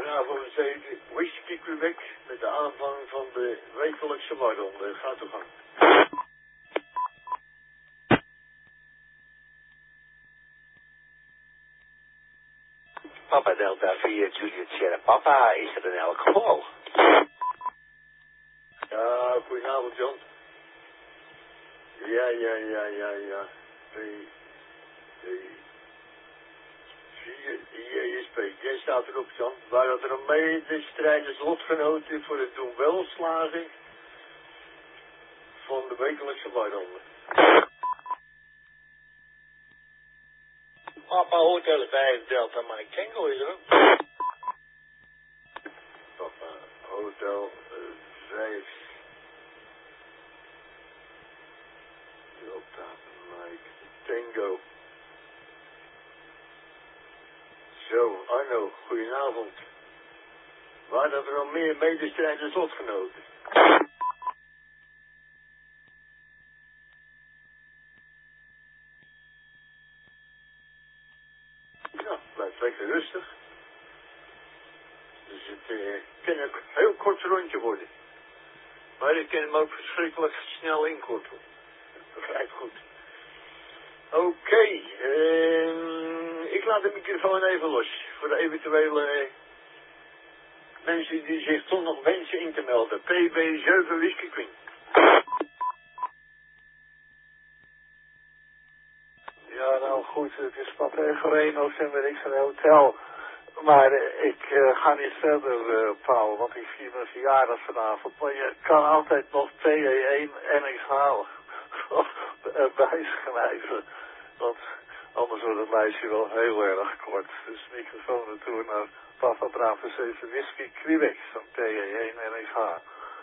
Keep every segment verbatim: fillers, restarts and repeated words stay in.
Bravo zeven, Whisky Quebec met de aanvang van de wekelijkse warronde. Gaat uw gang. Papa Delta vier, Juliet Sierra Papa, is er in elk geval. Ja, goedenavond Jan. Ja, ja, ja, ja, ja. twee, twee, vier, I S P. Jij staat erop Jan. Waar dat er een medestrijders lotgenoten voor het doen welslaging van de wekelijkse warronde. Papa Hotel vijf Delta Mike Tango is er ook. Papa Hotel uh, vijf Delta Mike Tango. Zo, Arno, goedenavond. Waar dat er nog meer medestrijders lotgenoten? Nou, blijft lekker rustig. Dus het uh, kan een heel kort rondje worden. Maar ik kan hem ook verschrikkelijk snel inkorten. Begrijp goed. Oké, okay, uh, ik laat de microfoon even los. Voor de eventuele uh, mensen die zich toch nog wensen in te melden. P B zeven Whisky Queen. Ja, nou goed, het is Papa Egereno's en weet ik van een hotel. Maar uh, ik uh, ga niet verder, uh, Paul, want ik vier mijn verjaardag vanavond. Maar je kan altijd nog T E één en ik halen. Erbij schrijven. Want anders wordt het lijstje wel heel erg kort. Dus microfoon naartoe naar Papa Bravo zeven Whisky Quebec van T E één en ik H.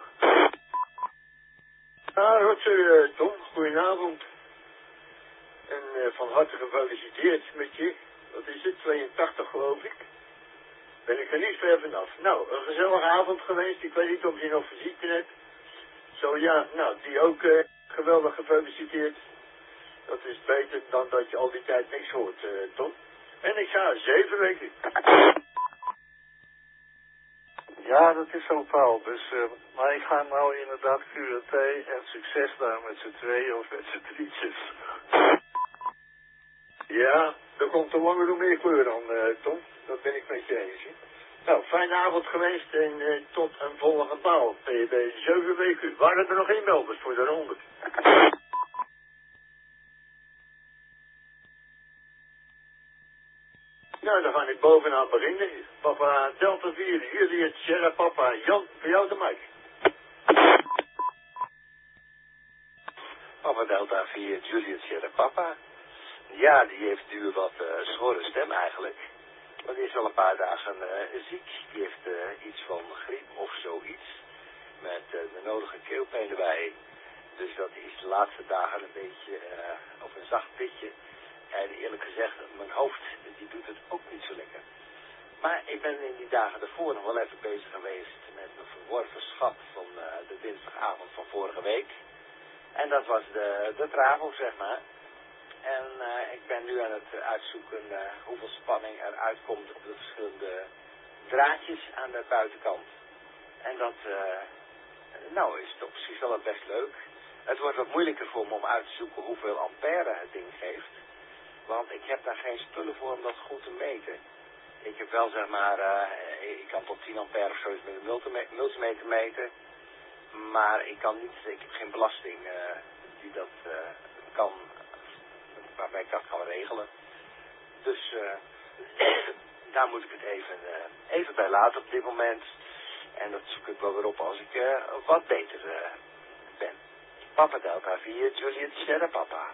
Ah, Rotzer, uh, Tom, goedenavond. En uh, van harte gefeliciteerd met je, wat is het, tweeëntachtig geloof ik. Ben ik er niet ver vanaf. Nou, een gezellige avond geweest. Ik weet niet of je nog visite hebt. Zo ja, nou, die ook uh, geweldig gefeliciteerd. Dat is beter dan dat je al die tijd niks hoort, uh, Tom. En ik ga zeven weken. Ja, dat is zo, Paul. Dus, uh, maar ik ga nou inderdaad Q en T en succes daar met z'n tweeën of met z'n drietjes. Ja, er komt een langer meer kleur aan, uh, Tom. Dat ben ik met je eens. Hè? Nou, fijne avond geweest en uh, tot een volgende paal. P B zeven weken. Waren er nog inmelders voor de ronde? Nou, dan ga ik bovenaan beginnen. Papa Delta vier, Juliet Sierra Papa. Jan, voor jou de mic. Papa Delta vier, Juliet Sierra Papa. Ja, die heeft nu een wat uh, schorre stem eigenlijk. Maar die is al een paar dagen uh, ziek. Die heeft uh, iets van griep of zoiets. Met uh, de nodige keelpijn erbij. Dus dat is de laatste dagen een beetje uh, op een zacht pitje. En eerlijk gezegd, mijn hoofd die doet het ook niet zo lekker. Maar ik ben in die dagen daarvoor nog wel even bezig geweest met een verworven schat van uh, de dinsdagavond van vorige week. En dat was de, de Travo, zeg maar. En uh, ik ben nu aan het uitzoeken uh, hoeveel spanning er uitkomt op de verschillende draadjes aan de buitenkant. En dat, uh, nou is het op zich wel best leuk. Het wordt wat moeilijker voor me om uit te zoeken hoeveel ampère het ding geeft. Want ik heb daar geen spullen voor om dat goed te meten. Ik heb wel zeg maar, uh, ik kan tot tien ampère of zoiets met een multimeter meten. Maar ik kan niet, ik heb geen belasting uh, die dat uh, kan, waarbij ik dat kan regelen. Dus uh, daar moet ik het even, uh, even bij laten op dit moment. En dat zoek ik wel weer op als ik uh, wat beter uh, ben. Papa Delta vier, Juliet Sierra Papa.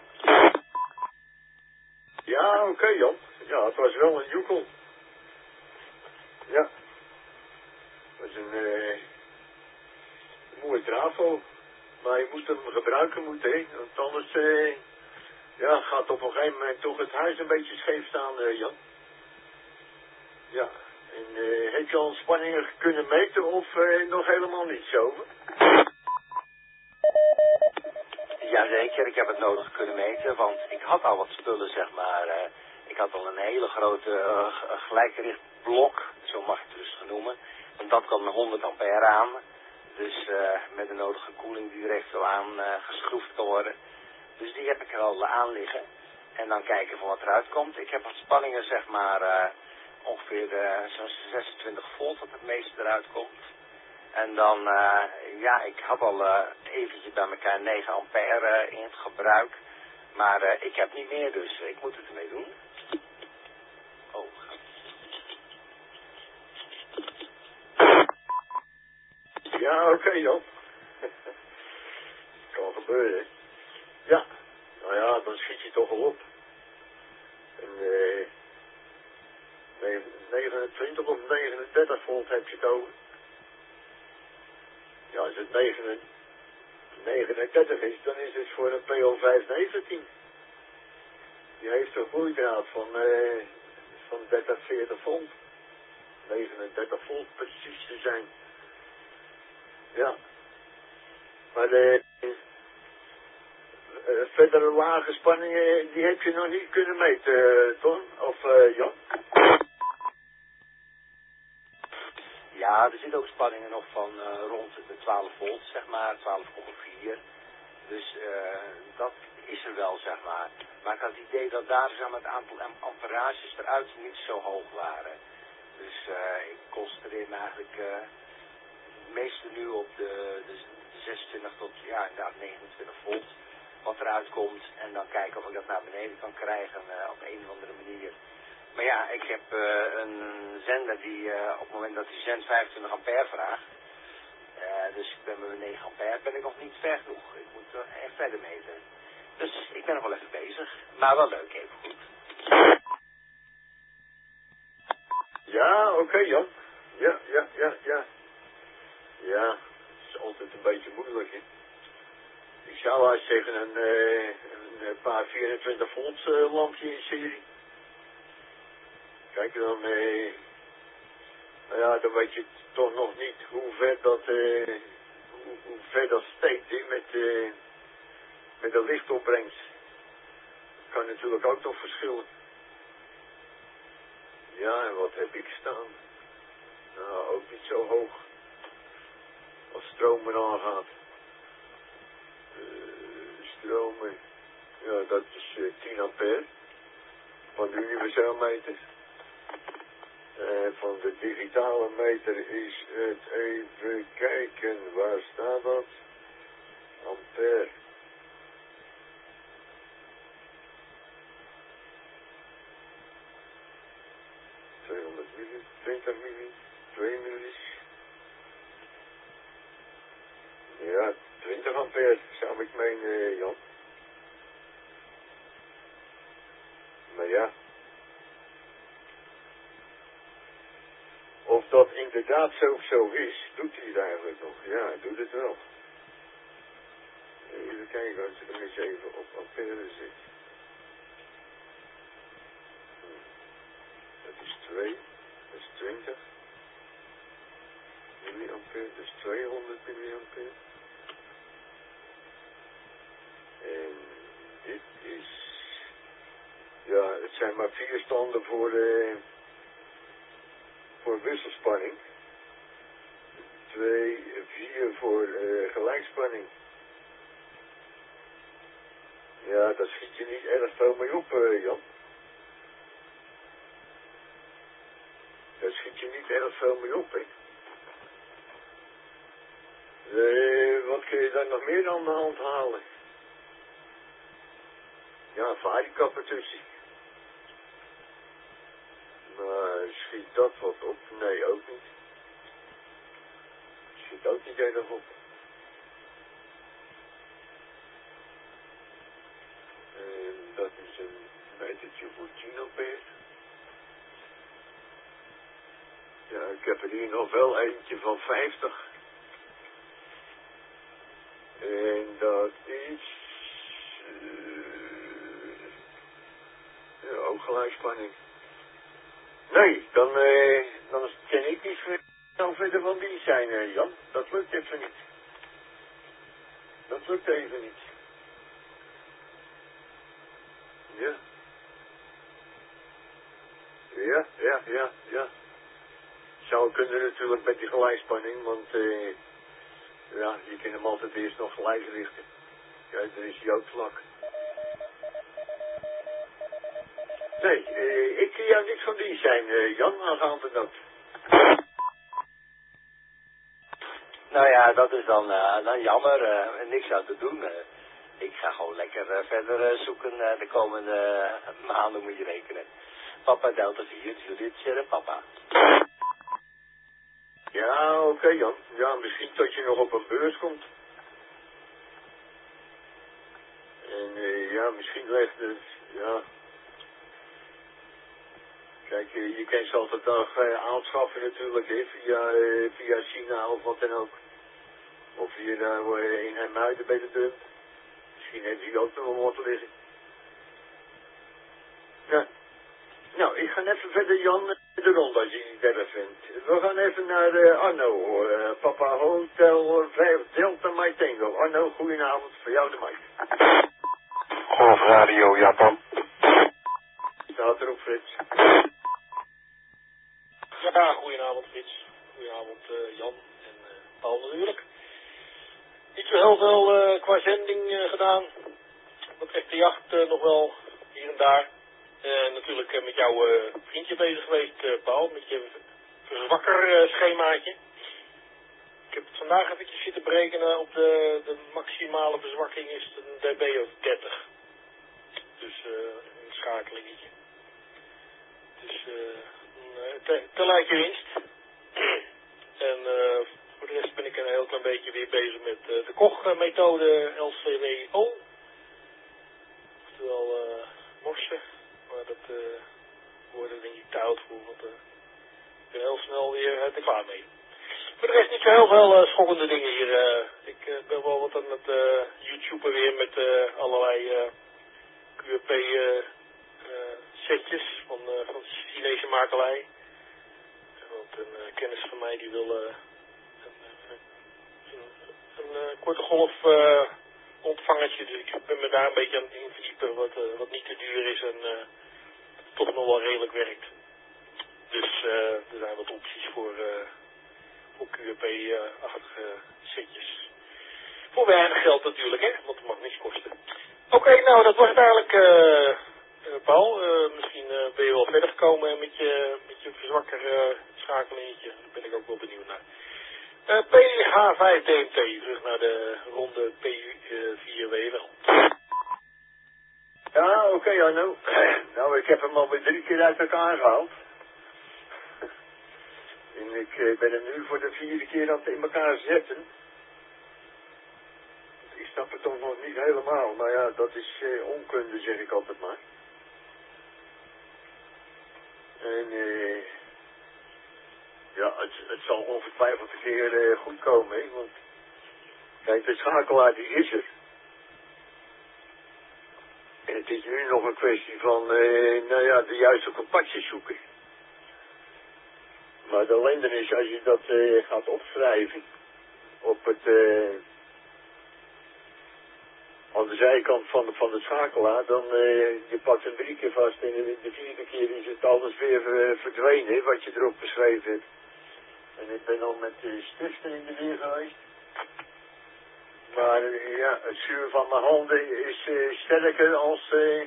Ja, oké okay, Jan. Ja, het was wel een joekel. Ja. Het was een, uh, een mooie trafo. Maar je moet hem gebruiken moeten, hè. Want anders uh, ja, gaat op een gegeven moment toch het huis een beetje scheef staan, uh, Jan. Ja. En uh, heb je al spanningen kunnen meten of uh, nog helemaal niet zo? Jazeker, ik heb het nodig kunnen meten, want ik had al wat spullen, zeg maar. Uh, ik had al een hele grote uh, gelijkricht blok, zo mag je het rustig noemen. Want dat kan honderd ampère aan. Dus uh, met de nodige koeling die er eventueel aan uh, geschroefd kan worden. Dus die heb ik er al aan liggen. En dan kijken van wat eruit komt. Ik heb wat spanningen zeg maar uh, ongeveer uh, zo'n zesentwintig volt dat het meeste eruit komt. En dan, uh, ja, ik had al uh, eventjes bij elkaar negen ampère uh, in het gebruik. Maar uh, ik heb niet meer, dus ik moet het ermee doen. Oh, ja, oké okay, Jan. Kan gebeuren. Ja, nou ja, dan schiet je toch wel op. En uh, negenentwintig of negenendertig volt heb je het over. Ja, als het negenendertig is, dan is het voor een P O vijf negentien. Die heeft een gloeidraad van, uh, van dertig, veertig volt. negenendertig volt precies te zijn. Ja. Maar de uh, uh, verdere lage spanningen, die heb je nog niet kunnen meten, uh, Ton? Of uh, Jan? Ja, er zitten ook spanningen nog van uh, rond de twaalf volt, zeg maar, twaalf komma vier. Dus uh, dat is er wel, zeg maar. Maar ik had het idee dat daar zeg maar, het aantal amperages eruit niet zo hoog waren. Dus uh, ik concentreer me eigenlijk uh, het meeste nu op de, de zesentwintig tot ja, inderdaad negenentwintig volt. Wat eruit komt en dan kijken of ik dat naar beneden kan krijgen uh, op een of andere manier. Maar ja, ik heb uh, een zender die uh, op het moment dat hij zendt vijfentwintig ampère vraagt. Uh, dus ik ben met mijn negen ampère ben ik nog niet ver genoeg. Ik moet er echt verder meten. Dus ik ben nog wel even bezig. Maar wel leuk, even goed. Ja, oké okay, Jan. Ja, ja, ja, ja. Ja, het is altijd een beetje moeilijk, hè. Ik zou wel eens zeggen een, uh, een paar vierentwintig volt uh, lampje in serie. Kijk, dan, uh, nou ja, dan weet je toch nog niet hoe ver dat, uh, hoe, hoe ver dat steekt, hè, met, uh, met de lichtopbrengst. Kan natuurlijk ook nog verschillen. Ja, en wat heb ik staan? Nou, ook niet zo hoog. Als stromen aangaat. Uh, stromen, ja, dat is uh, tien ampère. Van de universele meter. Uh, van de digitale meter is het, even kijken, waar staat dat? Ampère. tweehonderd milli, twintig milli, twee milli. Ja, twintig ampère zou ik menen, Jan. Maar ja. Of dat inderdaad zo, zo is, doet hij het eigenlijk nog? Ja, hij doet het wel. Even kijken als ik hem eens even op ampère zit. Dat is twee, dat is twintig milliampère, dat is tweehonderd milliampère. En dit is, ja, het zijn maar vier standen voor, uh, voor wisselspanning. Twee, vier voor uh, gelijkspanning. Ja, daar schiet je niet erg veel mee op, uh, Jan. Daar schiet je niet erg veel mee op, hè. Uh, wat kun je daar nog meer aan de hand halen? Ja, varikappen ertussen. Maar schiet dat wat op? Nee, ook niet. Schiet ook niet erg op. En dat is een metertje voor tien ampère. Ja, ik heb er hier nog wel eentje van vijftig. En dat is... Uh, ja, ook gelijkspanning. Nee, dan, uh, dan ken ik niet zo verder van die zijn, uh, Jan. Dat lukt even niet. Dat lukt even niet. Ja. Ja, ja, ja, ja. zou kunnen natuurlijk met die gelijkspanning, want uh, ja, je kan hem altijd eerst nog gelijk richten. Ja, dan is hij ook vlak. Nee, uh, ik kan jou niks van dienst zijn, uh, Jan, aangaande dat. Nou ja, dat is dan, uh, dan jammer. Uh, niks aan te doen. Uh, ik ga gewoon lekker uh, verder uh, zoeken uh, de komende uh, maanden, moet je rekenen. Papa Delta vier, Juliet Sierra Papa. Ja, oké okay, Jan. Ja, misschien dat je nog op een beurs komt. En uh, ja, misschien legt het, ja... Kijk, je, je kan ze altijd nog uh, aanschaffen natuurlijk, hè, via, uh, via China of wat dan ook. Of hier nou uh, in Hermuiden bij de dump. Misschien heeft hij ook nog wel wat liggen. Ja. Nou, ik ga even verder Jan de rond als je het erg vindt. We gaan even naar uh, Arno, uh, Papa Hotel vijf Delta Mike Tango. Arno, goedenavond, voor jou de Mike. Golf Radio Japan. Staat erop, Frits. Ja, goedenavond Frits. Goedenavond uh, Jan en uh, Paul natuurlijk. Niet zo heel veel uh, qua zending uh, gedaan. Wat betreft de jacht uh, nog wel hier en daar. Uh, natuurlijk uh, met jouw uh, vriendje bezig geweest, uh, Paul, met je verzwakker uh, schemaatje. Ik heb het vandaag eventjes zitten berekenen op de, de maximale verzwakking is het een dB of dertig. Dus uh, een schakelingetje. Dus uh, te, te lijkt je winst. En uh, voor de rest ben ik een heel klein beetje weer bezig met uh, de Koch-methode L C W O. Oftewel uh, morsen. Maar dat uh, wordt er denk ik te oud voor, want uh, ik ben heel snel weer uh, te klaar mee. Voor de rest niet zo heel veel uh, schokkende dingen hier. Uh, ik uh, ben wel wat aan het uh, YouTuben weer met uh, allerlei uh, Q R P uh, uh, setjes van, uh, van Chinese makelij. Want een uh, kennis van mij die wil uh, een, een, een, een uh, korte golf uh, ontvangertje. Dus ik ben me daar een beetje aan het in verdiepen wat, uh, wat niet te duur is en uh, toch nog wel redelijk werkt. Dus uh, er zijn wat opties voor, uh, voor Q R P-achtige uh, setjes. Voor weinig geld natuurlijk, hè, want het mag niks kosten. Oké, okay, nou dat was het eigenlijk, uh, uh, Paul. Uh, misschien uh, ben je wel verder gekomen met je, met je verzwakker uh, schakelingetje. Daar ben ik ook wel benieuwd naar. Uh, P H vijf D M T, terug naar de ronde P vier W wel. Ja, oké okay, Arno. Nou, ik heb hem alweer drie keer uit elkaar gehaald. En ik uh, ben hem nu voor de vierde keer aan het in elkaar zetten. Ik snap het toch nog niet helemaal, maar ja, dat is uh, onkunde, zeg ik altijd maar. En uh, ja, het, het zal ongetwijfeld een keer uh, goed komen, hè, want kijk, de schakelaar die is er. En het is nu nog een kwestie van, uh, nou ja, de juiste compactjes zoeken. Maar de ellende is, als je dat uh, gaat opschrijven op het, uh, aan de zijkant van de, van de schakelaar, dan uh, je pakt hem drie keer vast en de vierde keer is het alles weer uh, verdwenen, wat je erop beschreven hebt. En ik ben al met uh, stiften in de weer geweest. Maar uh, ja, het zuur van mijn handen is uh, sterker als uh,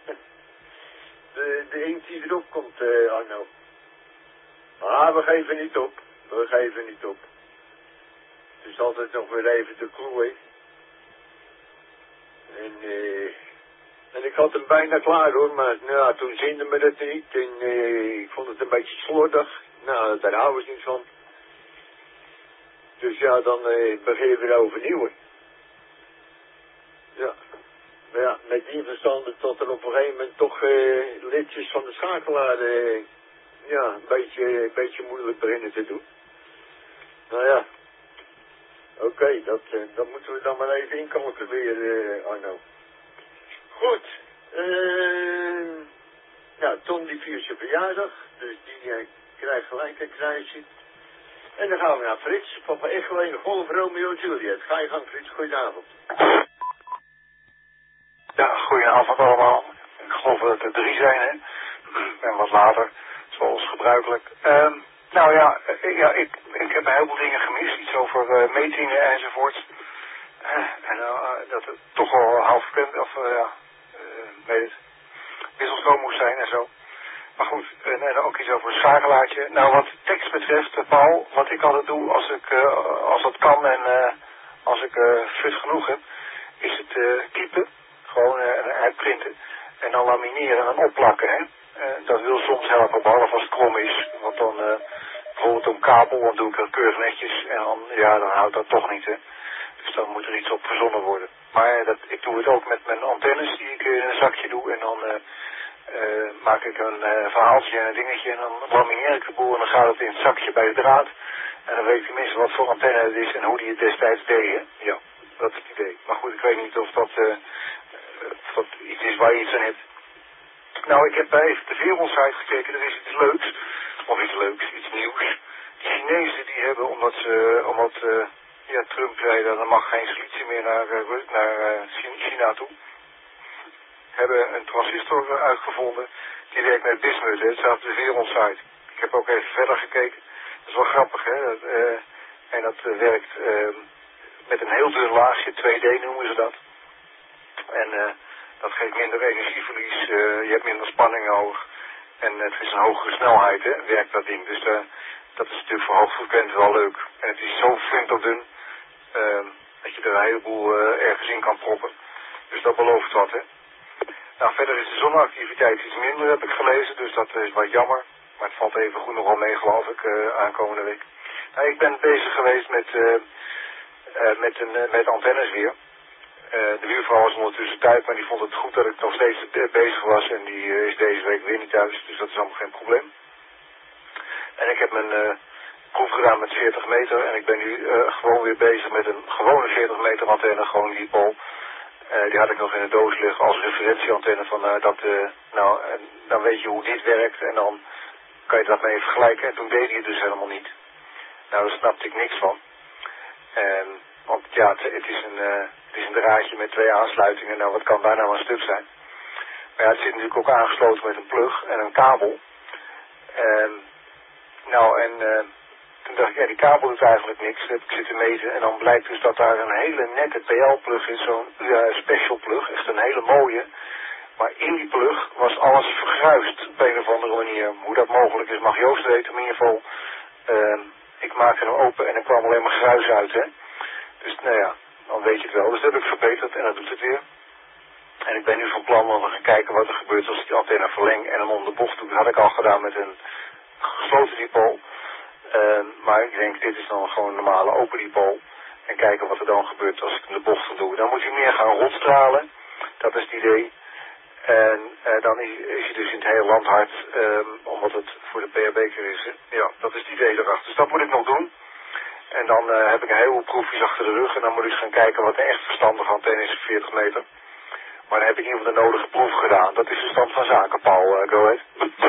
de, de inkt die erop komt, uh, Arno. Maar we geven niet op. We geven niet op. Het is altijd nog weer even de clue. En, uh, en ik had hem bijna klaar hoor, maar nou, toen zinde me dat niet. En uh, ik vond het een beetje slordig. Nou, daar houden we niet van. Dus ja, dan uh, begin je weer overnieuw. Ja. Maar ja, met die verstanden tot er op een gegeven moment toch uh, lidjes van de schakelaar uh, ja, een beetje, een beetje moeilijk beginnen te doen. Nou ja. Oké, okay, dat, uh, dat moeten we dan maar even incalculeren, uh, Arno. Goed. Uh, nou, Tom die viert zijn verjaardag. Dus die uh, krijgt gelijk een kruisje. En dan gaan we naar Frits. Papa Echo en Golf Romeo Juliet. Ga je gang, Frits. Goedenavond. Ja, goedenavond allemaal. Ik geloof dat het er drie zijn, hè. En wat later, zoals gebruikelijk. Um, Nou ja, uh, ja ik, ik heb een heleboel dingen gemist. Iets over uh, metingen enzovoort. Uh, en uh, dat het toch wel half bekend, of uh, ja, uh, weet het, wisselstroom moest zijn en zo. Maar goed, en, en ook iets over een schakelaartje. Nou, wat tekst betreft, uh, Paul, wat ik altijd doe als ik, uh, als dat kan en uh, als ik uh, fut genoeg heb, is het uh, typen, gewoon uh, uitprinten en dan lamineren en opplakken, hè. Uh, dat wil soms helpen, behalve als het krom is, want dan uh, bijvoorbeeld een kabel, dan doe ik dat keurig netjes en dan, ja, dan houdt dat toch niet, hè. Dus dan moet er iets op verzonnen worden. Maar uh, dat, ik doe het ook met mijn antennes die ik uh, in een zakje doe en dan... Uh, Uh, maak ik een uh, verhaaltje en een dingetje en dan lamineer ik de boel en dan gaat het in het zakje bij de draad. En dan weet ik tenminste wat voor antenne het is en hoe die het destijds deed. Hè? Ja, dat is het idee. Maar goed, ik weet niet of dat, uh, of dat iets is waar je iets aan hebt. Nou, ik heb bij even de wereldsite gekeken, er is iets leuks. Of iets leuks, iets nieuws. De Chinezen die hebben, omdat ze, omdat uh, ja, Trump zei dat er mag geen silitie meer naar, uh, naar uh, China toe. Hebben een transistor uitgevonden die werkt met bismuth. Het staat op de wereldsite. Ik heb ook even verder gekeken. Dat is wel grappig, hè. Dat, uh, en dat uh, werkt uh, met een heel dun laagje, twee D noemen ze dat. En uh, dat geeft minder energieverlies, uh, je hebt minder spanning nodig. En het is een hogere snelheid, hè, werkt dat ding. Dus uh, dat is natuurlijk voor hoogfrequent wel leuk. En het is zo flinterdun uh, dat je er een heleboel uh, ergens in kan proppen. Dus dat belooft wat, hè. Nou, verder is de zonneactiviteit iets minder, heb ik gelezen, dus dat is wat jammer. Maar het valt even goed nog wel mee, geloof ik, uh, aankomende week. Nou, ik ben bezig geweest met, uh, uh, met, een, uh, met antennes weer. Uh, de buurvrouw was ondertussen thuis, maar die vond het goed dat ik nog steeds uh, bezig was. En die uh, is deze week weer niet thuis, dus dat is allemaal geen probleem. En ik heb mijn uh, proef gedaan met veertig meter en ik ben nu uh, gewoon weer bezig met een gewone veertig meter antenne, gewoon dipol. Uh, die had ik nog in de doos liggen als referentieantenne van uh, dat, uh, nou, en dan weet je hoe dit werkt en dan kan je dat mee vergelijken. En toen deed hij het dus helemaal niet. Nou, daar snapte ik niks van. En, want ja, het, het, is een, uh, het is een draadje met twee aansluitingen. Nou, wat kan daar nou een stuk zijn? Maar ja, het zit natuurlijk ook aangesloten met een plug en een kabel. En, nou, en... Uh, Toen dacht ik, ja, die kabel doet eigenlijk niks. Dat heb ik zitten meten. En dan blijkt dus dat daar een hele nette P L-plug is. Zo'n uh, special plug. Echt een hele mooie. Maar in die plug was alles vergruist op een of andere manier. Hoe dat mogelijk is mag Joost weten. Maar in ieder geval, uh, ik maakte hem open en er kwam alleen maar gruis uit, hè. Dus nou ja, dan weet je het wel. Dus dat heb ik verbeterd en dat doet het weer. En ik ben nu van plan om te gaan kijken wat er gebeurt als ik die antenne verleng en hem om de bocht doe. Dat had ik al gedaan met een gesloten dipol. Uh, maar ik denk, dit is dan gewoon een normale open dipol. En kijken wat er dan gebeurt als ik hem de bocht doe. Dan moet hij meer gaan rondstralen. Dat is het idee. En uh, dan is, is hij dus in het hele land hard. Um, omdat het voor de P R B-keer is. Hè? Ja, dat is het idee erachter. Dus dat moet ik nog doen. En dan uh, heb ik een heleboel proefjes achter de rug. En dan moet ik eens gaan kijken wat een echt verstandige antenne is op veertig meter. Maar dan heb ik in ieder geval de nodige proef gedaan. Dat is de stand van zaken, Paul. Uh, go ahead.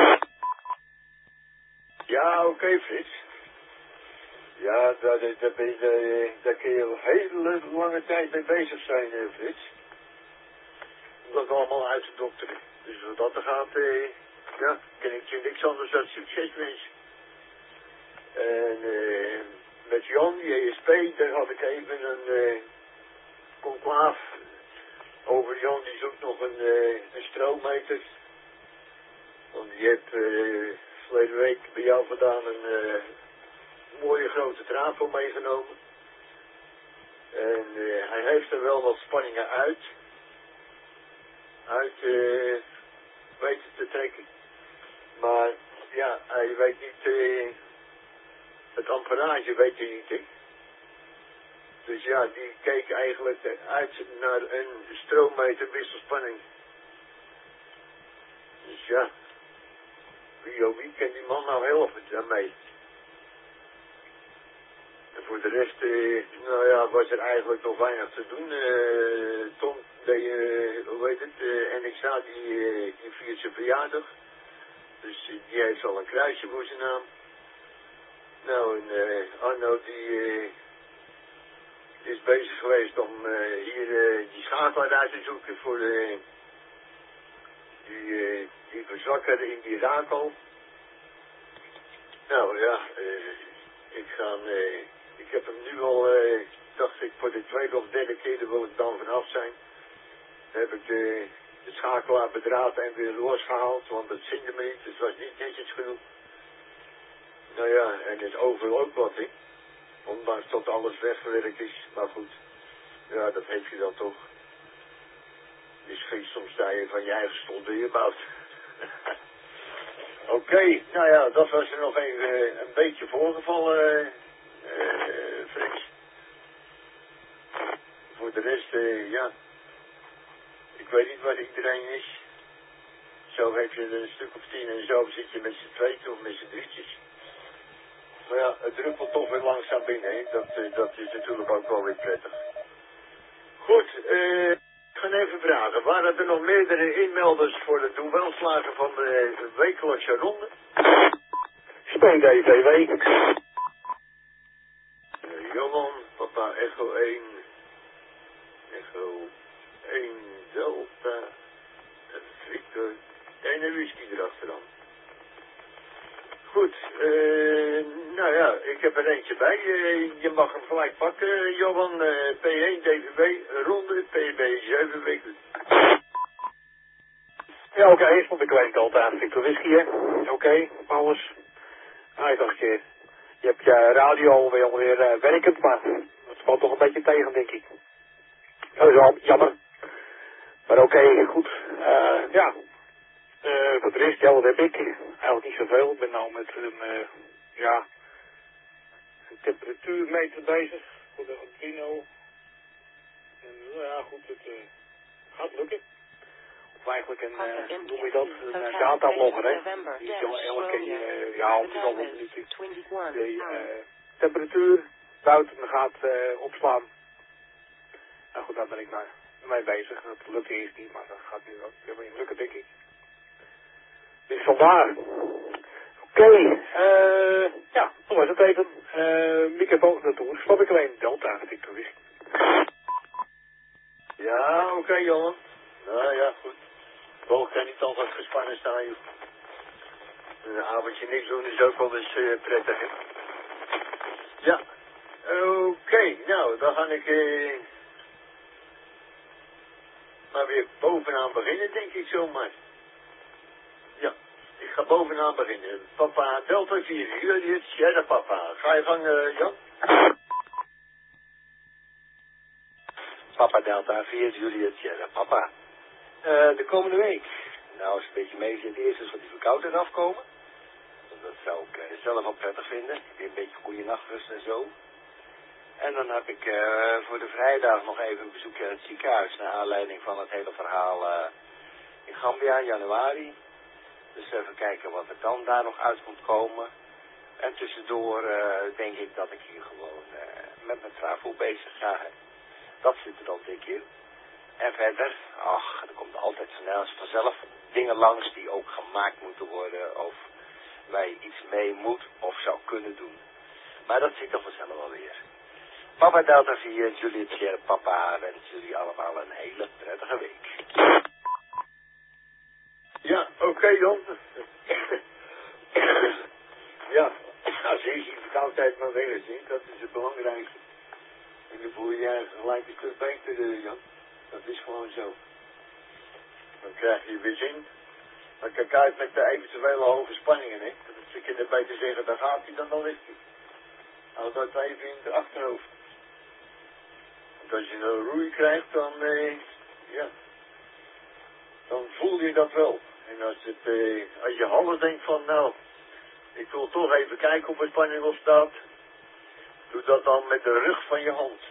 Ja, oké, okay, Frits. Ja, daar, daar, ben je, daar kun je een hele lange tijd mee bezig zijn, eh, Frits. Om dat allemaal uit te dokteren. Dus wat dat er gaat, eh, ja, kan ik je niks anders dan succes wensen. En eh, met Jan, die E S P, daar had ik even een eh, conclaaf over. Jan, die zoekt nog een, eh, een stroommeter. Want die heeft eh, verleden week bij jou vandaan een... Eh, mooie grote trafo meegenomen. En uh, hij heeft er wel wat spanningen uit. Uit uh, weten te trekken. Maar ja, hij weet niet, uh, het amperage weet hij niet. Hè? Dus ja, die keek eigenlijk uit naar een stroommeter wisselspanning. Dus ja, wie oh wie kan die man nou helpen daarmee? En voor de rest, uh, nou ja, was er eigenlijk nog weinig te doen. Uh, Tom, die, uh, hoe heet het, uh, N X A, die, uh, die viert zijn verjaardag. Dus uh, die heeft al een kruisje voor zijn naam. Nou, en uh, Arno, die uh, is bezig geweest om uh, hier uh, die schakelaar uit te zoeken voor uh, die, uh, die verzwakker in die rakel. Nou ja, uh, ik ga, uh, ik heb hem nu al, uh, dacht ik, voor de tweede of derde keer, er wil ik dan vanaf zijn. Dan heb ik de, de schakelaar bedraad en weer losgehaald, want het zinde me niet, het was niet netjes genoeg. Nou ja, en het over ook wat, hè. Ondanks dat alles weggewerkt is, maar goed, ja, dat heb je dan toch. Dus geen soms sta je van je eigen stond in je bouwt. Oké, okay, nou ja, dat was er nog even uh, een beetje voorgevallen, uh, uh, Frits. Voor de rest, uh, ja, ik weet niet waar iedereen is. Zo heb je er een stuk of tien en zo zit je met z'n tweeën of met z'n drietjes. Maar ja, het druppelt toch weer langzaam binnen, hè. Dat, uh, dat is natuurlijk ook wel weer prettig. Goed, eh... Uh, ik ga even vragen, waren er nog meerdere inmelders voor de doelwelslagen van de wekelijkse ronde? Speen D V W. Uh, Johan, papa, echo één, echo één, delta, Victor en een whisky erachteraan. Goed, uh, nou ja, ik heb er eentje bij. Uh, je mag hem gelijk pakken, Johan. Uh, P één, D V W, ronde, P B zeven weken. Ja, oké, okay, stond ik weet altijd Victor Whisky, hè. Oké, okay, alles. Nou, ik dacht, je, je hebt je radio alweer, alweer uh, werkend, maar dat valt toch een beetje tegen, denk ik. Dat is wel jammer. Maar oké, okay, goed. Uh, ja. Uh, voor de rest, ja, wat heb ik? Eigenlijk niet zoveel. Ik ben nou met een, uh, ja, een temperatuurmeter bezig voor de Arduino. En nou ja, goed, het uh, gaat lukken. Of eigenlijk een, uh, hoe noem je dat, een uh, datalogger, hè. Die elke uh, ja, om zoveel minuten de uh, temperatuur buiten gaat uh, opslaan. Nou goed, daar ben ik nou mee bezig. Dat lukt eerst niet, maar dat gaat nu ook weer lukken, denk ik. Dus vandaar. Oké, okay, uh, ja, toen was het even. Uh, microfoon naartoe. Stop ik alleen Delta, Victor Whisky. Ja, oké, okay, Johan. Nou ja, goed. Boog kan niet altijd gespannen staan, joh. Een avondje niks doen is ook wel eens uh, prettig, hè. Ja. Oké, okay, nou, dan ga ik uh, maar weer bovenaan beginnen, denk ik zomaar. Ja, ik ga bovenaan beginnen. Papa, Delta vier, jullie het Sierra Papa. Ga je gang, uh, Jan? Papa Delta vier, Juliet Sierra Papa. Uh, de komende week. Nou, als het een beetje mee zit, eerst eens wat die verkoudheid afkomen. Dat zou ik uh, zelf wel prettig vinden. Weer een beetje goede nachtrust en zo. En dan heb ik uh, voor de vrijdag nog even een bezoekje aan het ziekenhuis. Naar aanleiding van het hele verhaal uh, in Gambia in januari. Dus even kijken wat er dan daar nog uit komt komen. En tussendoor uh, denk ik dat ik hier gewoon uh, met mijn trafo bezig ga. Dat zit er dan dik in. En verder, ach, er komt altijd snel vanzelf dingen langs die ook gemaakt moeten worden. Of waar je iets mee moet of zou kunnen doen. Maar dat zit toch vanzelf wel weer. Papa Delta vier, Juliet Sierra Papa, wens jullie allemaal een hele prettige week. Ja, oké, okay, Jan. Ja, als je die verkoudheid maar weg is, dat is het belangrijkste. En dan voel je je gelijk een stuk beter, Jan. Dat is gewoon zo. Dan krijg je weer zin. Maar kijk uit met de eventuele hoge spanningen, hè. Dat je er beter zeggen, daar gaat hij, dan dan ligt hij. Houd dat even in het achterhoofd. Want als je een roei krijgt, dan, eh, ja, dan voel je dat wel. En als, het, eh, als je half denkt van, nou, ik wil toch even kijken of er spanning op staat, doe dat dan met de rug van je hand.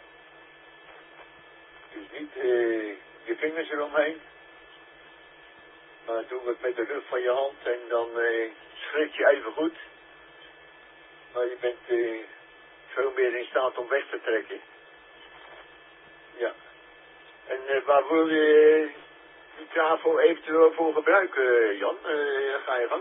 Dus niet eh, je vingers eromheen, maar doe het met de rug van je hand en dan eh, schrik je even goed. Maar je bent eh, veel meer in staat om weg te trekken. Ja. En uh, waar wil je die trafo eventueel voor gebruiken, Jan? Uh, ga je gang.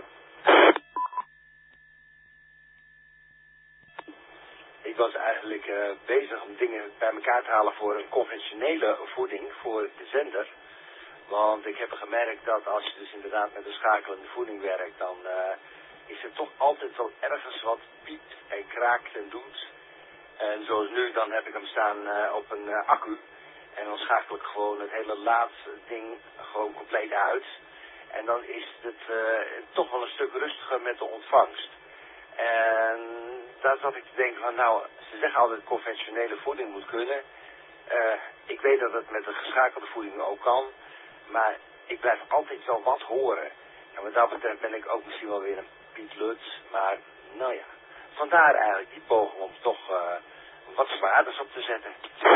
Ik was eigenlijk uh, bezig om dingen bij elkaar te halen voor een conventionele voeding voor de zender. Want ik heb gemerkt dat als je dus inderdaad met een schakelende voeding werkt, dan uh, is er toch altijd wel ergens wat piept en kraakt en doet. En zoals nu, dan heb ik hem staan uh, op een uh, accu. En dan schakel ik gewoon het hele laadding gewoon compleet uit. En dan is het uh, toch wel een stuk rustiger met de ontvangst. En daar zat ik te denken van, nou, ze zeggen altijd conventionele voeding moet kunnen. Uh, ik weet dat het met de geschakelde voeding ook kan. Maar ik blijf altijd wel wat horen. En wat dat betreft ben ik ook misschien wel weer een Piet Lutz. Maar, nou ja, vandaar eigenlijk die poging om toch uh, wat zwaarders op te zetten.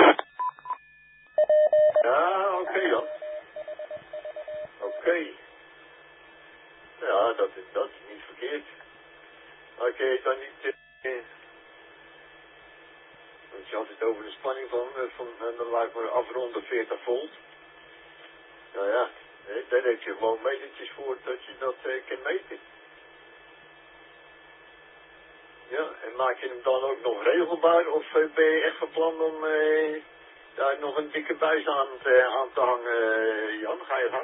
Ja, oké okay dan. Oké. Okay. Ja, dat is, dat is niet verkeerd. Maar kun je het dan niet... Uh, want je had het over de spanning van, uh, van uh, dan laat ik maar afronden veertig volt. Nou ja, hè, daar heb je gewoon metertjes voor dat je dat uh, kan meten. Ja, en maak je hem dan ook nog regelbaar of uh, ben je echt van plan om uh, daar nog een dikke buis aan te, aan te hangen, uh, Jan? Ga je gang?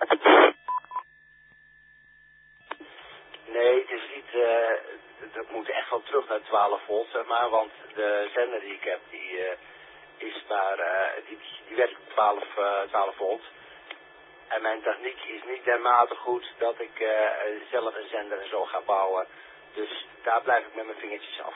Nee, het is niet, uh, dat moet echt wel terug naar twaalf volt, zeg maar, want de zender die ik heb, die uh, is maar, uh, die, die werkt op twaalf, uh, twaalf volt. En mijn techniek is niet dermate goed dat ik uh, zelf een zender en zo ga bouwen. Dus daar blijf ik met mijn vingertjes af.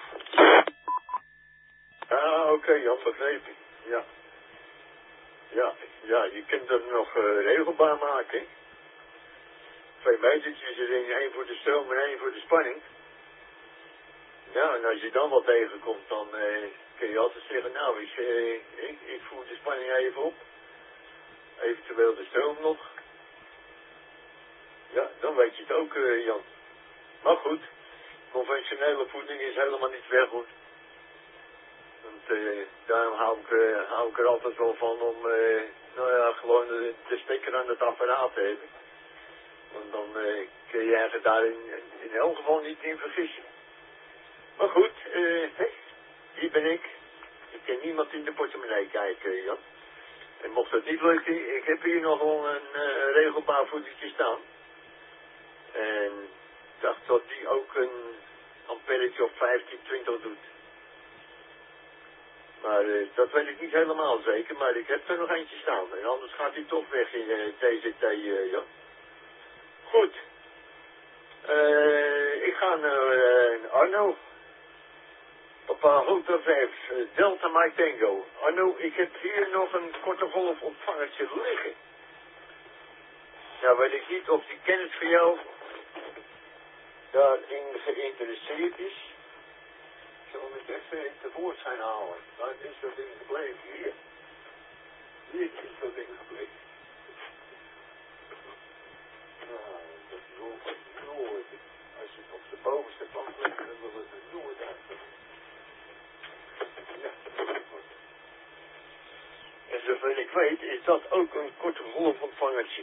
Ah, oké, okay, Jan, begrepen. Ja. Ja, ja, je kunt het nog uh, regelbaar maken. Twee metertjes erin, één voor de stroom en één voor de spanning. Ja, en als je dan wat tegenkomt, dan uh, kun je altijd zeggen, nou, ik, uh, ik, ik voer de spanning even op. Eventueel de stroom nog. Ja, dan weet je het ook, uh, Jan. Maar goed, conventionele voeding is helemaal niet ver goed. Want uh, daarom hou ik, uh, hou ik er altijd wel van om, uh, nou ja, gewoon de, de stekker aan het apparaat te hebben. Want dan uh, kun je eigenlijk daar in, in elk geval niet in vergissen. Maar goed, uh, hey, hier ben ik. Ik kan niemand in de portemonnee kijken, Jan. En mocht het niet lukken, ik heb hier nog wel een uh, regelbaar voedertje staan. En ik dacht dat die ook een amperetje op vijftien, twintig doet. Maar uh, dat weet ik niet helemaal zeker, maar ik heb er nog eentje staan. En anders gaat hij toch weg in uh, T Z T, uh, ja. Goed. Uh, ik ga naar uh, Arno. Papa Hotel vijf, uh, Delta Mike Tango. Arno, ik heb hier nog een korte golf ontvangertje liggen. Nou weet ik niet of die kennis van jou daarin geïnteresseerd is. Ik zal hem even tevoorschijn halen. Waar is dat ding gebleven? Hier. Hier is dat ding gebleven. Nou, dat is ongeveer nooit. Als je het op de bovenste kant legt, dan wil het er nooit uit. Ja, en zover ik weet is dat ook een korte golfontvangertje.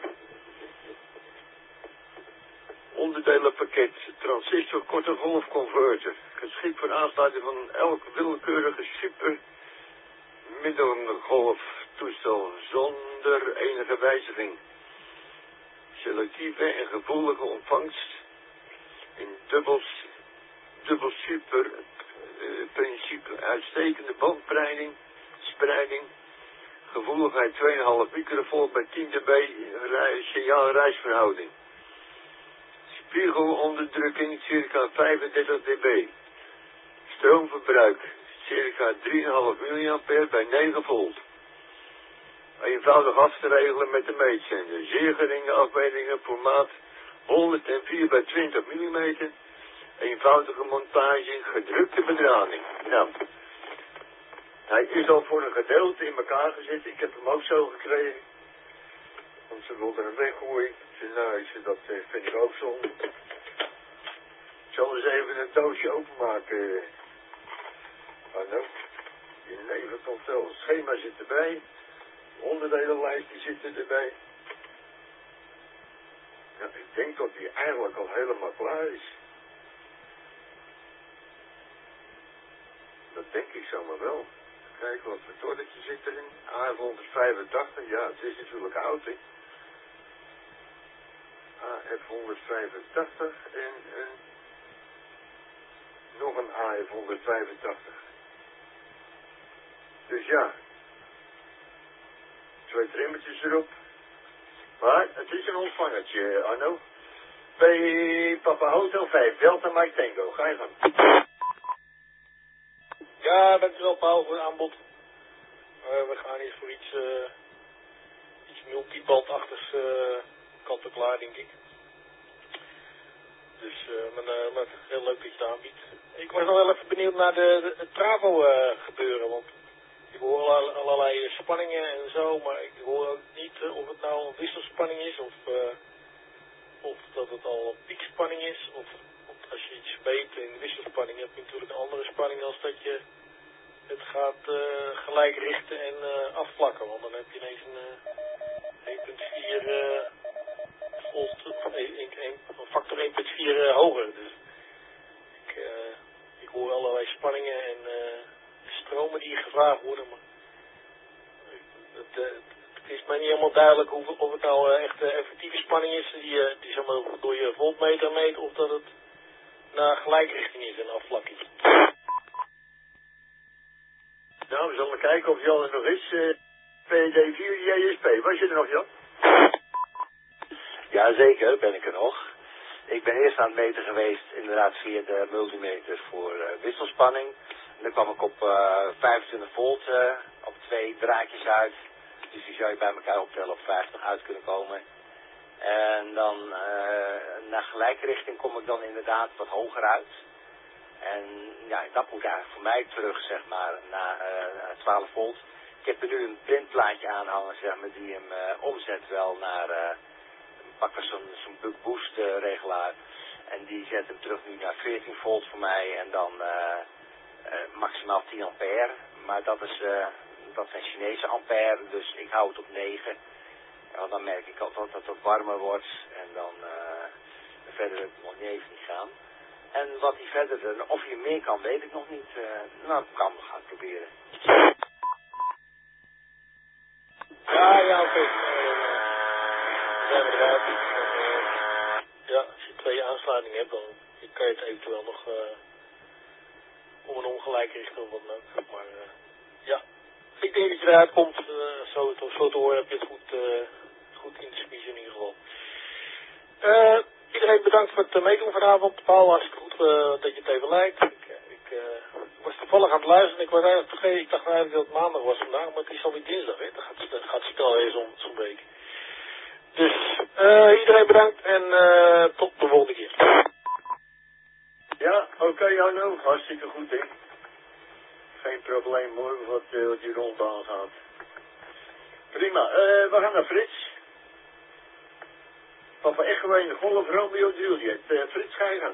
Onderdelenpakket, transistor korte golf converter. Geschikt voor aansluiting van elk willekeurige super middengolftoestel zonder enige wijziging. Selectieve en gevoelige ontvangst in dubbel, dubbel super uh, principe. Uitstekende bandbreiding, spreiding, gevoeligheid twee komma vijf microvolt bij tien dB signaal-reisverhouding. Spiegelonderdrukking circa vijfendertig dB. Stroomverbruik circa drie komma vijf milliampère bij negen volt. Eenvoudig af te regelen met de meetzender. Zeer geringe afmetingen, formaat honderdvier bij twintig millimeter. Eenvoudige montage, gedrukte bedrading. Nou, hij is al voor een gedeelte in elkaar gezet. Ik heb hem ook zo gekregen. Want ze wilden hem weggooien. Ik zei, nou, ik zei, dat vind ik ook zonde. Ik zal eens even een doosje openmaken. Hallo. Je nevencontrole schema zit erbij. Onderdelenlijst die zitten erbij. Ja, ik denk dat die eigenlijk al helemaal klaar is. Dat denk ik zomaar wel. Kijk, wat voor torretje zit erin. A F honderdvijfentachtig, ja, het is natuurlijk oud, hè. A F honderdvijfentachtig en een, nog een A F honderdvijfentachtig. Dus ja, twee trimmetjes erop. Maar het is een ontvangertje, Arno. Bij Papa Hotel vijf, Delta Mike Tango. Ga je gang. Ja, dankjewel Paul voor het aanbod. Uh, we gaan hier voor iets, uh, iets multibandachtigs uh, kant en klaar, denk ik. Dus uh, maar, uh, maar heel leuk dat je het aanbiedt. Ik was nog wel even benieuwd naar de, de, het Travo uh, gebeuren, want ik hoor al, allerlei spanningen en zo, maar ik hoor ook niet uh, of het nou een wisselspanning is of, uh, of dat het al een piekspanning is. Of, want als je iets weet in de wisselspanning heb je natuurlijk een andere spanning als dat je het gaat uh, gelijk richten en uh, afvlakken, want dan heb je ineens een uh, één komma vier uh, volt, een factor één komma vier uh, hoger. Dus ik, uh, ik hoor allerlei spanningen en uh, stromen die gevraagd worden, maar het, uh, het is mij niet helemaal duidelijk of, of het nou uh, echt uh, effectieve spanning is die, uh, die zeg maar, door je voltmeter meet, of dat het naar gelijkrichting is en afvlakking. Nou, we zullen kijken of Jan er nog is. Uh, P D vier J S P, was je er nog, Jan? Jazeker, ben ik er nog. Ik ben eerst aan het meten geweest, inderdaad via de multimeter voor uh, wisselspanning. En dan kwam ik op uh, vijfentwintig volt uh, op twee draadjes uit. Dus die zou je bij elkaar optellen op vijftig uit kunnen komen. En dan uh, naar gelijkrichting kom ik dan inderdaad wat hoger uit. En ja, dat moet eigenlijk voor mij terug, zeg maar, naar uh, twaalf volt. Ik heb er nu een printplaatje aan hangen, zeg maar, die hem uh, omzet wel naar, uh, pakken zo'n zo'n buck boost uh, regelaar. En die zet hem terug nu naar veertien volt voor mij en dan uh, uh, maximaal tien ampère. Maar dat, is, uh, dat zijn Chinese ampère, dus ik hou het op negen. En dan merk ik altijd dat het wat warmer wordt en dan uh, verder het nog niet even niet gaan. En wat hij verder, of hij meer kan, weet ik nog niet. Uh, nou, ik kan gaan proberen. Ja, ja, oké. Okay. Uh, zijn we eruit. Uh, ja, als je twee aansluitingen hebt, dan kan je het eventueel nog uh, om en ongelijk richten of wat dan ook. Maar uh, ja, ik denk dat je eruit komt. Uh, zo, zo te horen heb je het goed, uh, goed in de smiezen in ieder geval. Uh, Iedereen bedankt voor het meedoen vanavond. Paul, hartstikke goed uh, dat je het even lijkt. Ik, ik uh, was toevallig aan het luisteren. Ik was eigenlijk vergeten. Ik dacht eigenlijk dat het maandag was vandaag, maar het is alweer dinsdag. Hè? Dat gaat, dat gaat snel eens om zo'n week. Dus uh, iedereen bedankt en uh, tot de volgende keer. Ja, oké okay, Arno. Hartstikke goed, hè. Geen probleem hoor, wat, uh, wat die rond aangaat. Prima. Uh, we gaan naar Frits. Papa Echo één, Golf Romeo Juliet. Uh, Frits, ga je gang.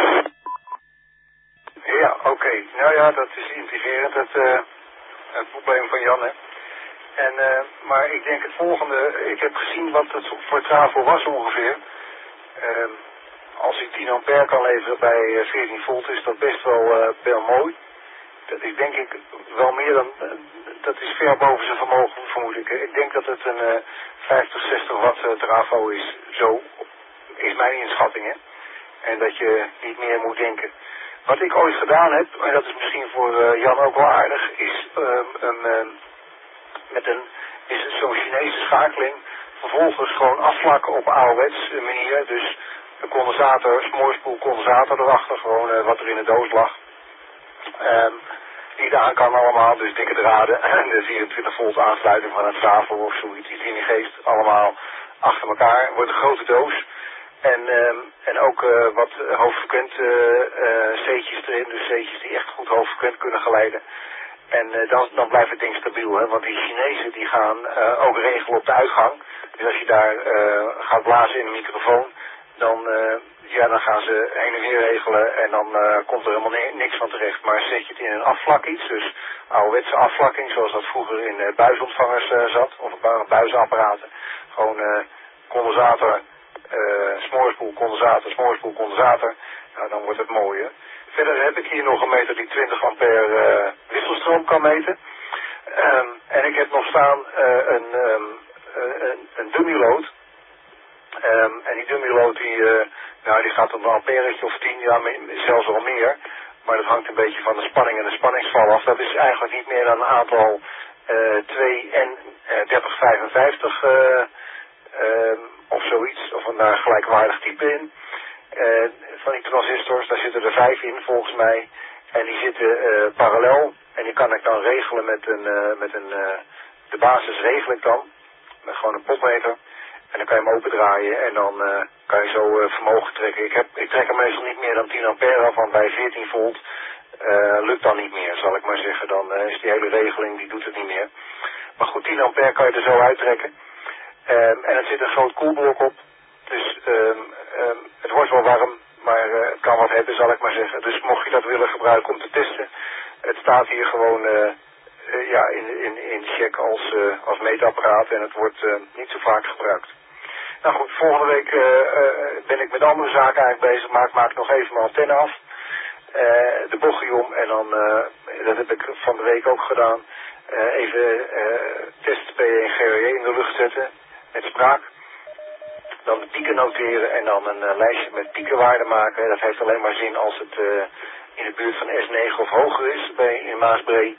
Ja, oké. Okay. Nou ja, dat is intrigerend, het, uh, het probleem van Jan, hè. En, uh, maar ik denk het volgende. Ik heb gezien wat het voor Travo was ongeveer. Uh, als hij tien ampère kan leveren bij uh, veertien volt, is dat best wel, uh, wel mooi. Dat is denk ik wel meer dan, uh, dat is ver boven zijn vermogen, vermoed ik. Ik denk dat het een uh, vijftig, zestig watt uh, Travo is. Zo is mijn inschatting, hè. En dat je niet meer moet denken. Wat ik ooit gedaan heb, en dat is misschien voor uh, Jan ook wel aardig, is uh, een, uh, met een, is zo'n Chinese schakeling, vervolgens gewoon afvlakken op ouderwets manier. Dus een condensator, smoorspoel condensator erachter, gewoon uh, wat er in de doos lag. Um, die aan kan allemaal, dus dikke draden en de vierentwintig volt aansluiting van een Travo of zoiets, iets in die geest, allemaal achter elkaar, wordt een grote doos. En, um, en ook uh, wat hoofdfrequent uh, uh, C'tjes erin, dus C'tjes die echt goed hoofdfrequent kunnen geleiden. En uh, dan, dan blijft het ding stabiel, hè? Want die Chinezen die gaan uh, ook regelen op de uitgang. Dus als je daar uh, gaat blazen in een microfoon, dan, uh, ja, dan gaan ze heen en weer regelen en dan uh, komt er helemaal ni niks van terecht. Maar zet je het in een afvlak iets, dus ouderwetse afvlakking, zoals dat vroeger in uh, buisontvangers uh, zat, of bu buizenapparaten, gewoon uh, condensator, uh, smoorspoel, condensator, smoorspoel, condensator, nou, dan wordt het mooi, hè? Verder heb ik hier nog een meter die twintig ampère uh, wisselstroom kan meten. Um, en ik heb nog staan uh, een, um, een, een dummy load Um, en die dummy-load die, uh, nou, die gaat om een amperetje of tien, ja, zelfs wel meer. Maar dat hangt een beetje van de spanning en de spanningsval af. Dat is eigenlijk niet meer dan een aantal uh, twee en dertig vijfenvijftig uh, uh, of zoiets. Of een daar gelijkwaardig type in. Uh, van die transistors, daar zitten er vijf in volgens mij. En die zitten uh, parallel. En die kan ik dan regelen met een, uh, met een uh, de basis regel ik dan. Met gewoon een potmeter. En dan kan je hem opendraaien en dan uh, kan je zo uh, vermogen trekken. Ik, heb, ik trek er meestal niet meer dan tien ampère af, want bij veertien volt uh, lukt dan niet meer, zal ik maar zeggen. Dan uh, is die hele regeling, die doet het niet meer. Maar goed, tien ampère kan je er zo uittrekken. Um, en er zit een groot koelblok op. Dus um, um, het wordt wel warm, maar uh, het kan wat hebben, zal ik maar zeggen. Dus mocht je dat willen gebruiken om te testen, het staat hier gewoon uh, uh, ja, in, in, in check als, uh, als meetapparaat en het wordt uh, niet zo vaak gebruikt. Nou goed, volgende week uh, uh, ben ik met andere zaken eigenlijk bezig, maar ik maak nog even mijn antenne af. Uh, de bochtje om en dan, uh, dat heb ik van de week ook gedaan, uh, even uh, test P en G R J in de lucht zetten met spraak. Dan de pieken noteren en dan een uh, lijstje met piekenwaarden maken. Dat heeft alleen maar zin als het uh, in de buurt van S negen of hoger is bij, in Maasbree.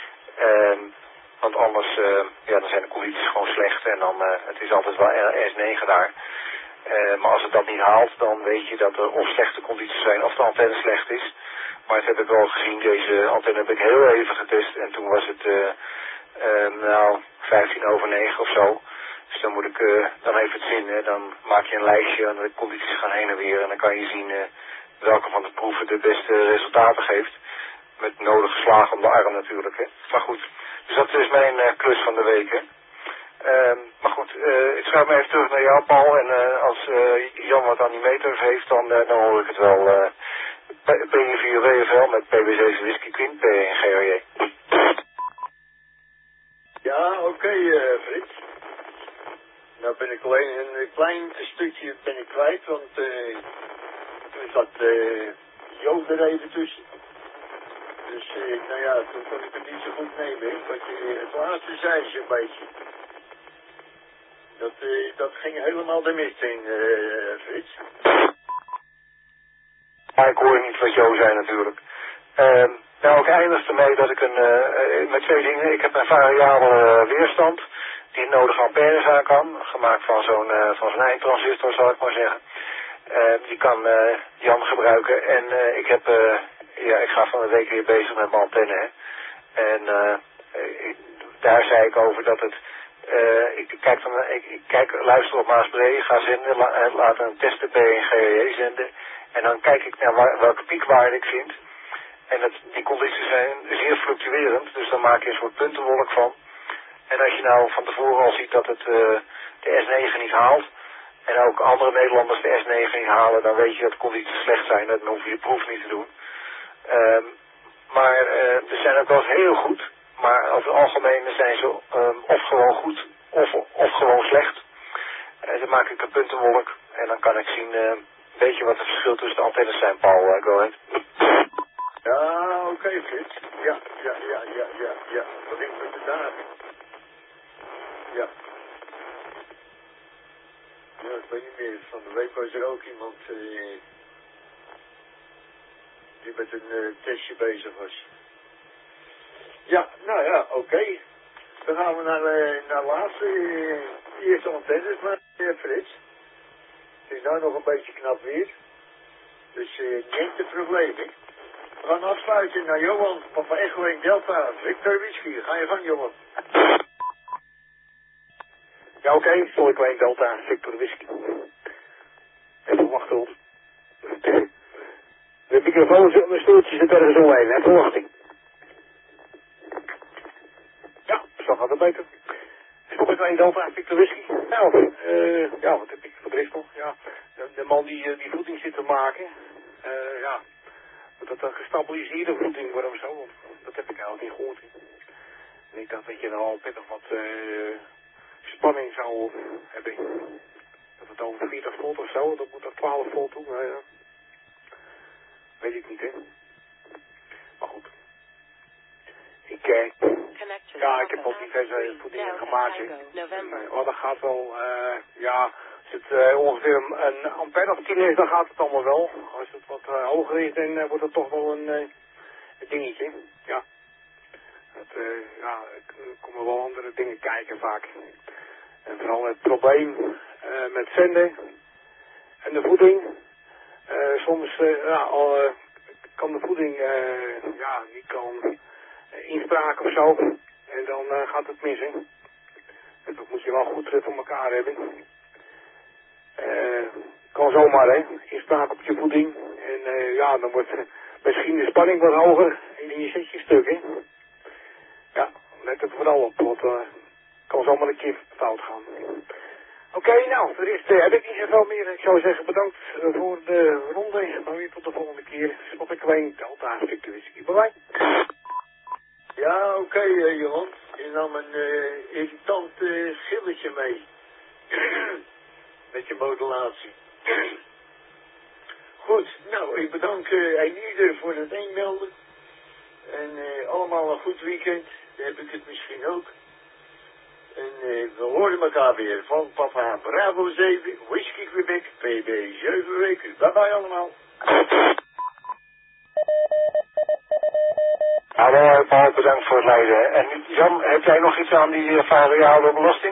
Uh, want anders uh, ja, dan zijn de condities gewoon slecht en dan uh, het is altijd wel S negen daar. Uh, maar als het dat niet haalt, dan weet je dat er of slechte condities zijn of de antenne slecht is. Maar dat heb ik wel gezien, deze antenne heb ik heel even getest en toen was het uh, uh, nou vijftien over negen of zo. Dus dan moet ik uh, dan even het zin, hè. Dan maak je een lijstje en de condities gaan heen en weer en dan kan je zien uh, welke van de proeven de beste resultaten geeft. Met nodige slagen om de arm natuurlijk, hè. Maar goed, dus dat is mijn uh, klus van de week, hè. Uh, maar goed, uh, ik schrijf me even terug naar jou, Paul. En uh, als uh, Jan wat aan die meters heeft, dan, uh, dan hoor ik het wel. Uh, P vier W F L met P B C's Whisky Queen, P en G R J. Ja, oké, okay, uh, Frits. Nou ben ik alleen een klein stukje ben ik kwijt, want uh, toen zat uh, Jo er even tussen. Dus uh, nou ja, toen kon ik het niet zo goed nemen, want uh, het laatste zei ze een beetje. Dat, uh, dat ging helemaal de mist in, uh, Frits. Ja, ik hoor niet wat Jo zei natuurlijk. Uh, nou, ik eindig ermee dat ik een, uh, met twee dingen, ik heb een variabele uh, weerstand die het nodige amperes aan kan, gemaakt van zo'n uh, van zo'n eindtransistor zal ik maar zeggen. Uh, die kan uh, Jan gebruiken en uh, ik heb, uh, ja, ik ga van de week weer bezig met mijn antenne, hè. En uh, ik, daar zei ik over dat het, uh, ik kijk van, ik, ik kijk, luister op Maasbree, ga zenden, la, laat een testen P en G R J zenden en dan kijk ik naar waar, welke piekwaarde ik vind. En dat, die condities zijn zeer fluctuerend, dus dan maak je een soort puntenwolk van. En als je nou van tevoren al ziet dat het uh, de S negen niet haalt, en ook andere Nederlanders de S negen niet halen, dan weet je dat de condities slecht zijn, dan hoef je de proef niet te doen. Um, maar uh, er zijn ook wel eens heel goed, maar over het algemeen zijn ze um, of gewoon goed, of, of gewoon slecht. En dan maak ik een puntenwolk, en dan kan ik zien, uh, weet je wat het verschil tussen de antennes zijn, Paul, uh, go ahead. Ja, oké, okay, Frits. Ja, ja, ja, ja, ja, ja. Wat ik met de dagen. Ja. Ja, ik weet niet meer. Van de week was er ook iemand uh, die met een uh, testje bezig was. Ja, nou ja, oké. Okay. Dan gaan we naar, uh, naar de laatste, uh, eerste antennes, maar uh, Frits. Het is nou nog een beetje knap weer. Dus uh, niet het probleem, hè. We gaan afsluiten naar Johan, Papa Echo en Delta, Victor Whisky. Ga je gang, Johan. Ja, oké, okay. Sol Echo en Delta, Victor Whisky. Even wachten, hoor. De microfoon zit, mijn stoeltje zit ergens omheen, hè, verwachting. Ja, zo gaat het beter. Sol Echo en Delta, Victor Whisky. Nou, uh, ja, wat heb ik voor Bristol? Ja, de, de man die uh, die voeding zit te maken, uh, ja... Dat het een gestabiliseerde voeding wordt of zo, want dat heb ik eigenlijk niet gehoord. En ik dacht dat je dan al pittig wat uh, spanning zou hebben. Dat het over veertig volt of zo, dat moet er twaalf volt doen. Nou ja. Weet ik niet, hè. Maar goed. Ik, uh, ja, ik heb ook diverse voedingen gemaakt. Maar dat gaat wel, uh, ja, Als het uh, ongeveer een, een ampère of tien is, dan gaat het allemaal wel. Als het wat uh, hoger is, dan uh, wordt het toch wel een, uh, een dingetje. Ja. Dat, uh, ja, er komen wel andere dingen kijken vaak. En vooral het probleem uh, met zenden en de voeding. Uh, soms uh, ja, al, uh, kan de voeding uh, ja, die kan uh, inspraak of zo. En dan uh, gaat het mis. Hè. En dat moet je wel goed uh, voor elkaar hebben. Uh, kan zomaar, hè. Inspraak op je voeding. En uh, ja, dan wordt uh, misschien de spanning wat hoger. En je zet je stuk, hè. Ja, let er vooral op. Want uh, kan zomaar een keer fout gaan. Oké, okay, nou, voor de rest uh, heb ik niet zoveel meer. Ik zou zeggen bedankt uh, voor de ronde. Maar weer tot de volgende keer. Spot ik alleen Delta Victor Whisky. Bye bye. Ja, oké, okay, uh, Johan. Je nam een uh, irritant uh, schilletje mee. Met je modulatie. Goed, nou, ik bedank uh, ieder voor het inmelden. En uh, allemaal een goed weekend. Dan heb ik het misschien ook. En uh, we horen elkaar weer van Papa Bravo zeven, Whisky Quebec, P B zeven weken. Bye bye allemaal. Hallo Paul, bedankt voor het leiden. En Jan, heb jij nog iets aan die uh, variabele belasting?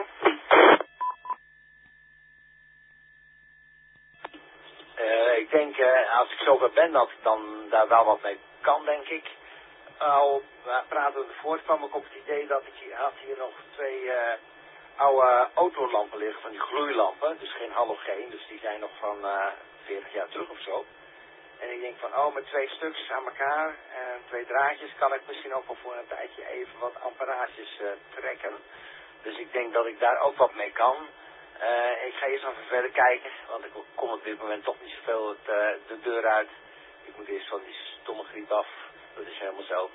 Uh, ik denk, uh, als ik zover ben, dat ik dan daar wel wat mee kan, denk ik. Al uh, praten we voort, kwam ik op het idee dat ik hier, had hier nog twee uh, oude autolampen liggen, van die gloeilampen. Dus geen halogeen, dus die zijn nog van uh, veertig jaar terug of zo. En ik denk van, oh, met twee stuks aan elkaar en twee draadjes kan ik misschien ook wel voor een tijdje even wat amperages uh, trekken. Dus ik denk dat ik daar ook wat mee kan. Uh, ik ga eerst even verder kijken, want ik kom op dit moment toch niet zoveel het, uh, de deur uit. Ik moet eerst van die stomme griep af. Dat is helemaal zo.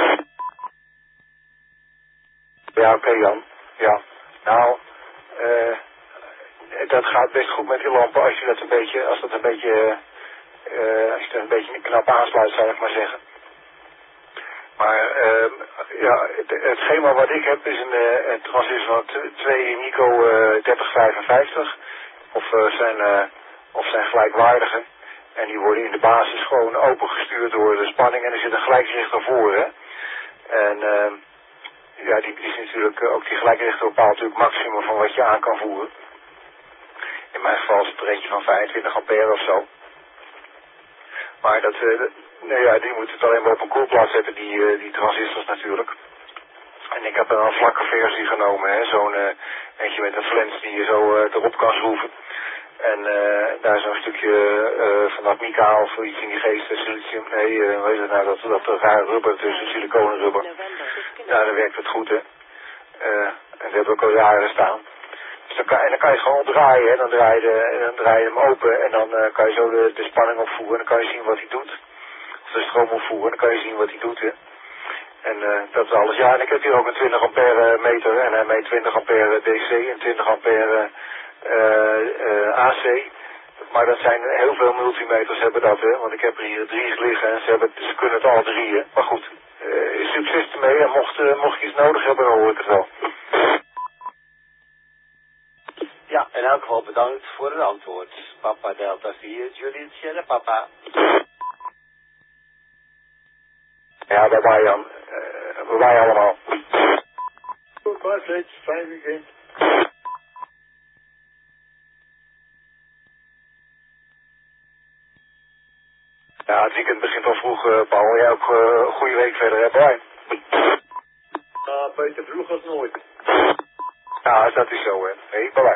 Ja, oké okay, Jan. Ja. Nou, uh, dat gaat best goed met die lampen als je dat een beetje, als dat een beetje, uh, als je dat een beetje knap aansluit, zou ik maar zeggen. Maar uh, ja, het, het schema wat ik heb is een, uh, een transistor van twee Nico uh, dertig vijfenvijftig. Of, uh, zijn, uh, of zijn gelijkwaardige. En die worden in de basis gewoon opengestuurd door de spanning en er zit een gelijkrichter voor. Hè? En uh, ja, die, die is natuurlijk, uh, ook die gelijkrichter bepaalt natuurlijk het maximum van wat je aan kan voeren. In mijn geval is het er eentje van vijfentwintig ampère of zo. Maar dat, uh, nou ja, die moet het alleen maar op een koelplaat zetten, die, uh, die transistors natuurlijk. En ik heb er een vlakke versie genomen, hè, zo'n uh, eentje met een flens die je zo uh, erop kan schroeven. En uh, daar is een stukje uh, van dat mica of iets in die geest, silicium, nee, uh, weet je nou, dat, dat raar rubber tussen siliconenrubber. Nou, dan werkt het goed, hè. Uh, en dat heb ik al jaren staan. Dus dan kan, en dan kan je gewoon draaien, hè. Dan draai je, de, dan draai je hem open en dan uh, kan je zo de, de spanning opvoeren en dan kan je zien wat hij doet. Of de stroom opvoeren en dan kan je zien wat hij doet, hè. En uh, dat is alles. Ja, en ik heb hier ook een twintig ampère meter en hij meet twintig ampère D C en twintig ampère uh, uh, A C. Maar dat zijn heel veel multimeters hebben dat, hè. Want ik heb er hier drie liggen en ze, hebben, ze kunnen het alle drie, hè. Maar goed, uh, succes ermee en mocht, uh, mocht je iets nodig hebben, dan hoor ik het wel. Ja, in elk geval bedankt voor het antwoord. Papa Delta vier, Juliet Sierra Papa. Ja, bye bye Jan. Uh, bye bye allemaal. Goed, Bartlett, fijn weekend. Ja, het weekend begint al vroeg, uh, Paul. Jij ook uh, een goede week verder, hè? Bye. Ah, beter vroeg als nooit. Ja, dat is zo, hè. Hey, bye bye.